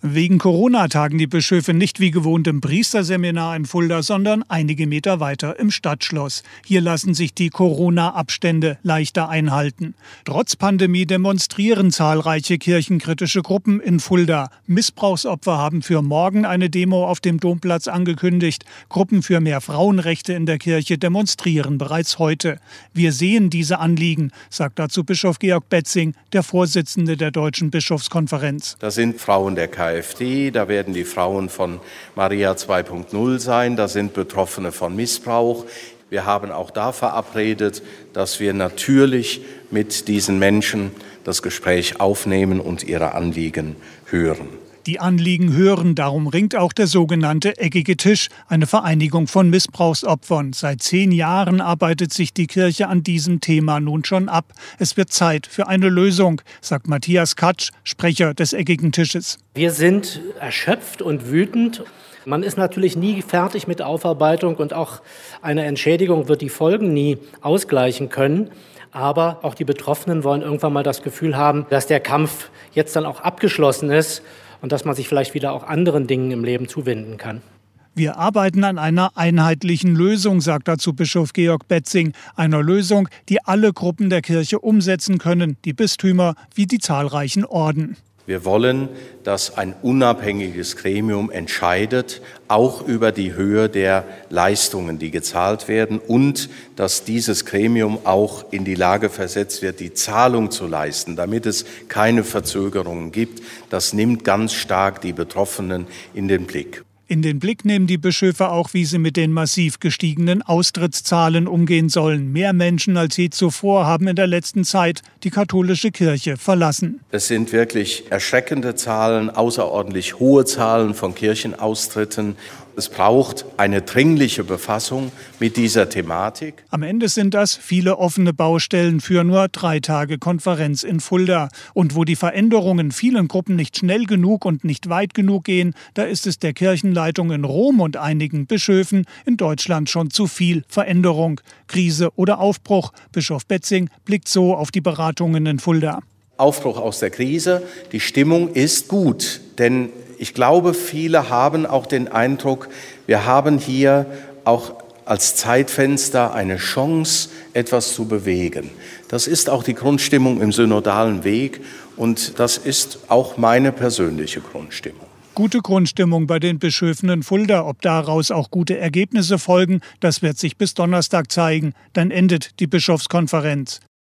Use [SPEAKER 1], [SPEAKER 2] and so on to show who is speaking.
[SPEAKER 1] Wegen Corona tagen die Bischöfe nicht wie gewohnt im Priesterseminar in Fulda, sondern einige Meter weiter im Stadtschloss. Hier lassen sich die Corona-Abstände leichter einhalten. Trotz Pandemie demonstrieren zahlreiche kirchenkritische Gruppen in Fulda. Missbrauchsopfer haben für morgen eine Demo auf dem Domplatz angekündigt. Gruppen für mehr Frauenrechte in der Kirche demonstrieren bereits heute. Wir sehen diese Anliegen, sagt dazu Bischof Georg Betzing, der Vorsitzende der Deutschen Bischofskonferenz.
[SPEAKER 2] Das sind Frauen der KfD, da werden die Frauen von Maria 2.0 sein, da sind Betroffene von Missbrauch. Wir haben auch da verabredet, dass wir natürlich mit diesen Menschen das Gespräch aufnehmen und ihre Anliegen hören.
[SPEAKER 1] Die Anliegen hören, darum ringt auch der sogenannte Eckige Tisch, eine Vereinigung von Missbrauchsopfern. Seit 10 Jahren arbeitet sich die Kirche an diesem Thema nun schon ab. Es wird Zeit für eine Lösung, sagt Matthias Katsch, Sprecher des Eckigen Tisches.
[SPEAKER 3] Wir sind erschöpft und wütend. Man ist natürlich nie fertig mit Aufarbeitung und auch eine Entschädigung wird die Folgen nie ausgleichen können. Aber auch die Betroffenen wollen irgendwann mal das Gefühl haben, dass der Kampf jetzt dann auch abgeschlossen ist und dass man sich vielleicht wieder auch anderen Dingen im Leben zuwenden kann.
[SPEAKER 1] Wir arbeiten an einer einheitlichen Lösung, sagt dazu Bischof Georg Betzing. Einer Lösung, die alle Gruppen der Kirche umsetzen können, die Bistümer wie die zahlreichen Orden.
[SPEAKER 2] Wir wollen, dass ein unabhängiges Gremium entscheidet, auch über die Höhe der Leistungen, die gezahlt werden, und dass dieses Gremium auch in die Lage versetzt wird, die Zahlung zu leisten, damit es keine Verzögerungen gibt. Das nimmt ganz stark die Betroffenen in den Blick.
[SPEAKER 1] In den Blick nehmen die Bischöfe auch, wie sie mit den massiv gestiegenen Austrittszahlen umgehen sollen. Mehr Menschen als je zuvor haben in der letzten Zeit die katholische Kirche verlassen.
[SPEAKER 2] Es sind wirklich erschreckende Zahlen, außerordentlich hohe Zahlen von Kirchenaustritten. Es braucht eine dringliche Befassung mit dieser Thematik.
[SPEAKER 1] Am Ende sind das viele offene Baustellen für nur 3 Tage Konferenz in Fulda. Und wo die Veränderungen vielen Gruppen nicht schnell genug und nicht weit genug gehen, da ist es der Kirchenleitung in Rom und einigen Bischöfen in Deutschland schon zu viel Veränderung. Krise oder Aufbruch? Bischof Betzing blickt so auf die Beratungen in Fulda.
[SPEAKER 2] Aufbruch aus der Krise. Die Stimmung ist gut, denn ich glaube, viele haben auch den Eindruck, wir haben hier auch als Zeitfenster eine Chance, etwas zu bewegen. Das ist auch die Grundstimmung im synodalen Weg und das ist auch meine persönliche Grundstimmung.
[SPEAKER 1] Gute Grundstimmung bei den Bischöfen in Fulda. Ob daraus auch gute Ergebnisse folgen, das wird sich bis Donnerstag zeigen. Dann endet die Bischofskonferenz.